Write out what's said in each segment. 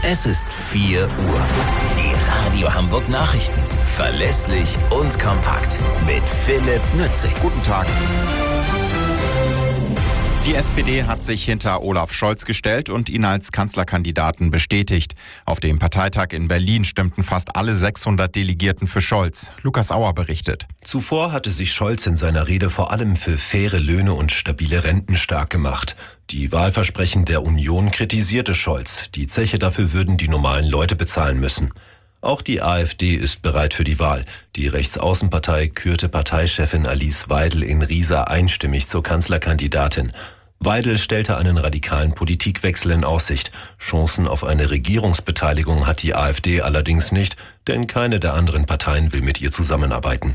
Es ist 4 Uhr. Die Radio Hamburg Nachrichten. Verlässlich und kompakt. Mit Philipp Nützig. Guten Tag. Die SPD hat sich hinter Olaf Scholz gestellt und ihn als Kanzlerkandidaten bestätigt. Auf dem Parteitag in Berlin stimmten fast alle 600 Delegierten für Scholz. Lukas Auer berichtet. Zuvor hatte sich Scholz in seiner Rede vor allem für faire Löhne und stabile Renten stark gemacht. Die Wahlversprechen der Union kritisierte Scholz. Die Zeche dafür würden die normalen Leute bezahlen müssen. Auch die AfD ist bereit für die Wahl. Die Rechtsaußenpartei kürte Parteichefin Alice Weidel in Riesa einstimmig zur Kanzlerkandidatin. Weidel stellte einen radikalen Politikwechsel in Aussicht. Chancen auf eine Regierungsbeteiligung hat die AfD allerdings nicht, denn keine der anderen Parteien will mit ihr zusammenarbeiten.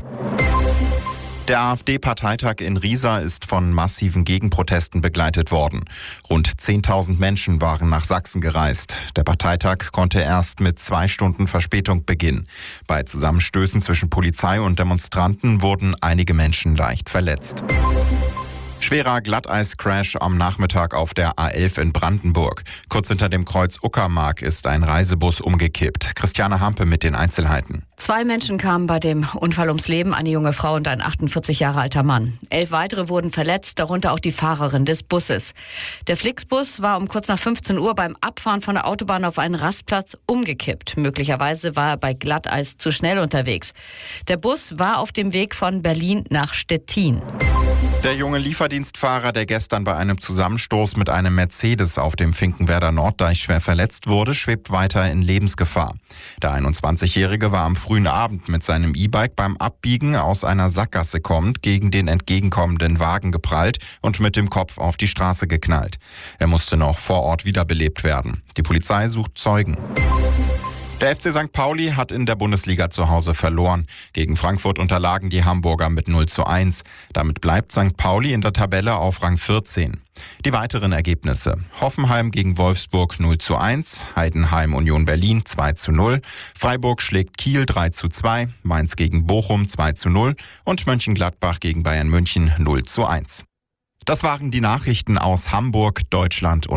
Der AfD-Parteitag in Riesa ist von massiven Gegenprotesten begleitet worden. Rund 10.000 Menschen waren nach Sachsen gereist. Der Parteitag konnte erst mit 2 Stunden Verspätung beginnen. Bei Zusammenstößen zwischen Polizei und Demonstranten wurden einige Menschen leicht verletzt. Schwerer Glatteiscrash am Nachmittag auf der A11 in Brandenburg. Kurz hinter dem Kreuz Uckermark ist ein Reisebus umgekippt. Christiane Hampe mit den Einzelheiten. 2 Menschen kamen bei dem Unfall ums Leben, eine junge Frau und ein 48 Jahre alter Mann. 11 weitere wurden verletzt, darunter auch die Fahrerin des Busses. Der Flixbus war um kurz nach 15 Uhr beim Abfahren von der Autobahn auf einen Rastplatz umgekippt. Möglicherweise war er bei Glatteis zu schnell unterwegs. Der Bus war auf dem Weg von Berlin nach Stettin. Der junge Lieferdienstfahrer, der gestern bei einem Zusammenstoß mit einem Mercedes auf dem Finkenwerder Norddeich schwer verletzt wurde, schwebt weiter in Lebensgefahr. Der 21-Jährige war am frühen Abend mit seinem E-Bike beim Abbiegen aus einer Sackgasse kommend gegen den entgegenkommenden Wagen geprallt und mit dem Kopf auf die Straße geknallt. Er musste noch vor Ort wiederbelebt werden. Die Polizei sucht Zeugen. Der FC St. Pauli hat in der Bundesliga zu Hause verloren. Gegen Frankfurt unterlagen die Hamburger mit 0:1. Damit bleibt St. Pauli in der Tabelle auf Rang 14. Die weiteren Ergebnisse: Hoffenheim gegen Wolfsburg 0:1, Heidenheim Union Berlin 2:0, Freiburg schlägt Kiel 3:2, Mainz gegen Bochum 2:0 und Mönchengladbach gegen Bayern München 0:1. Das waren die Nachrichten aus Hamburg, Deutschland und